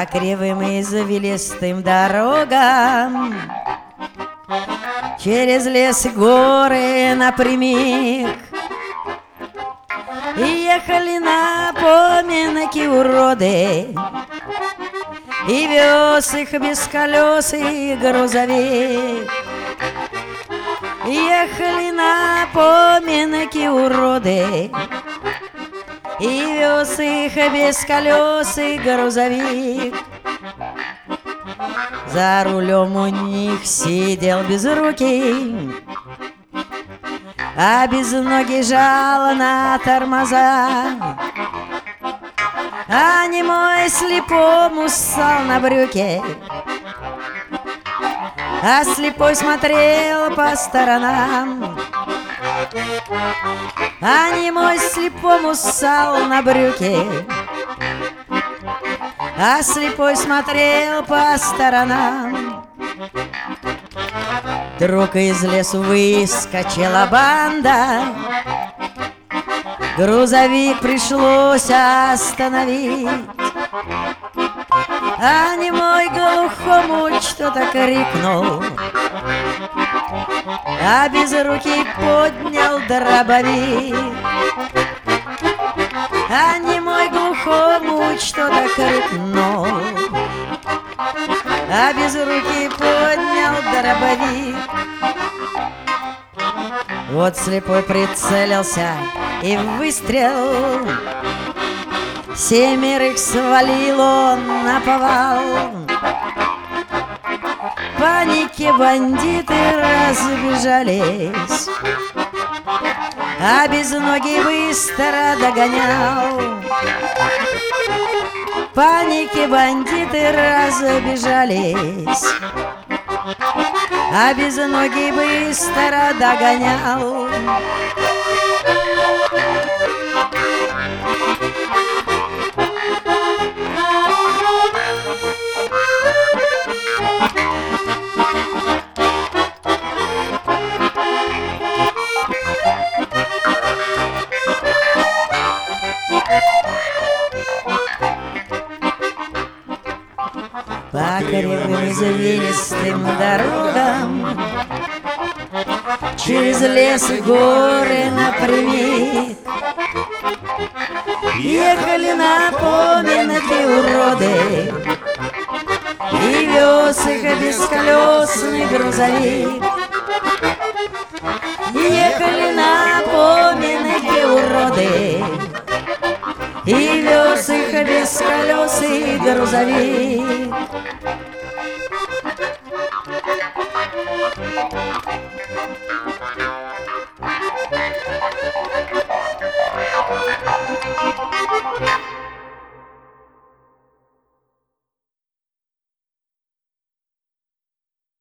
По кривым и извилистым дорогам, через лес и горы напрямик, и ехали на поминки уроды, и вез их без колес и грузовик. Ехали на поминки уроды, и вез их без колес и грузовик. За рулем у них сидел безрукий, а без ноги жал на тормоза. А немой слепому ссал на брюки, а слепой смотрел по сторонам. А немой слепому ссал на брюки, а слепой смотрел по сторонам. Вдруг из лесу выскочила банда, грузовик пришлось остановить. А немой глухому что-то крикнул, а безрукий поднял дробовик. А немой глухому что-то крикнул, а безрукий поднял дробовик. Вот слепой прицелился и выстрел, семерых свалил он наповал. В панике бандиты разбежались, а безногий быстро догонял. В панике бандиты разбежались, а безногий быстро догонял. По кривым извилистым дорогам, через лес и горы напрямик, ехали на поминки уроды, и вез их бесколесный грузовик. Ехали на поминки уроды, и вез их бесколесный грузовик.